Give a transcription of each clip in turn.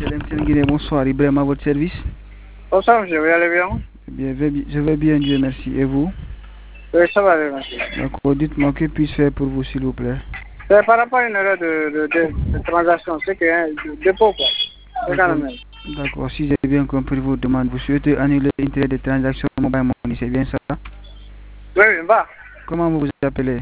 MTN Guinée, bonsoir. Ibrahim à votre service. Bonsoir, monsieur, vous allez bien? Je vais bien, Dieu merci. Et vous? Oui, ça va bien, monsieur. D'accord, dites-moi que puis-je faire pour vous, s'il vous plaît? C'est par rapport à une erreur de transaction, c'est que de dépôt, quoi. D'accord, si j'ai bien compris vos demandes, vous souhaitez annuler l'intérêt des transactions mobile money, c'est bien ça? Oui, bah. Comment vous vous appelez?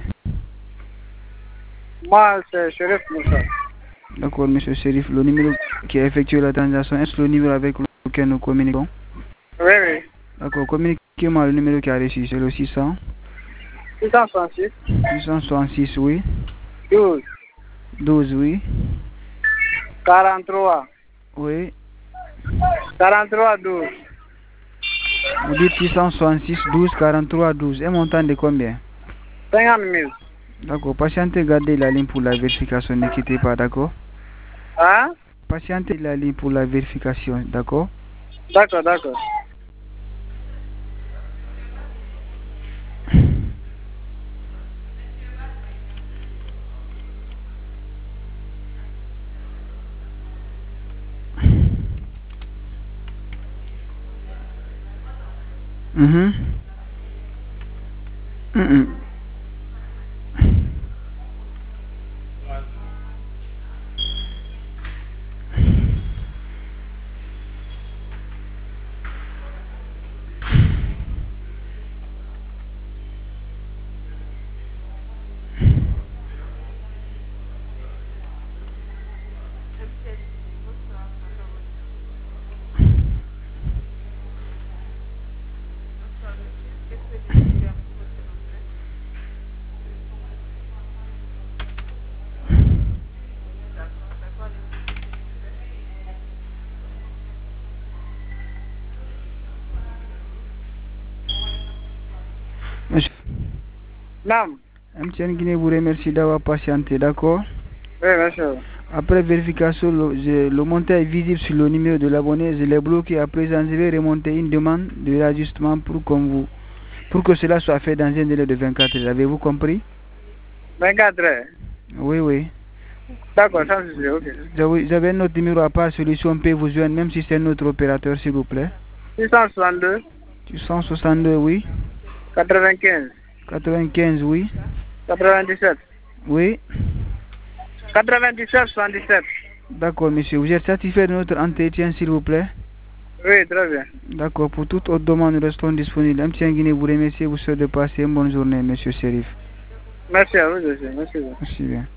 Moi, c'est Chérif Moussa. D'accord, monsieur Chérif, le numéro qui a effectué la transaction, est-ce le numéro avec lequel nous communiquons? Oui, oui. D'accord, communiquez-moi le numéro qui a reçu, c'est le 600? 666. 666, oui. 12. 12, oui. 43. Oui. 43, 12. Vous dites 666, 12, 43, 12. Un montant de combien? 50 000. D'accord, patientez, gardez la ligne pour la vérification, ne quittez pas, d'accord? Hein? Patientez la ligne pour la vérification, d'accord? D'accord, d'accord. Monsieur, Non. MTN Guinée vous remercie d'avoir patienté, d'accord? Oui, monsieur. Après vérification, le montant est visible sur le numéro de l'abonné. Je l'ai bloqué. À présent, je vais remonter une demande de réajustement pour que cela soit fait dans un délai de 24 heures. Avez-vous compris? 24 heures. Oui, oui. D'accord, ça c'est ok. Vous avez un autre numéro à part celui-ci, on peut vous joindre, même si c'est notre opérateur, s'il vous plaît. 662. 662, oui. 95. 95, oui. 97. Oui. 97, 77. D'accord, monsieur. Vous êtes satisfait de notre entretien, s'il vous plaît? Oui, très bien. D'accord. Pour toute autre demande, nous restons disponibles. MTN Guinée vous remercie et vous souhaite de passer une bonne journée, monsieur Chérif. Merci à vous, monsieur. Merci. Merci bien.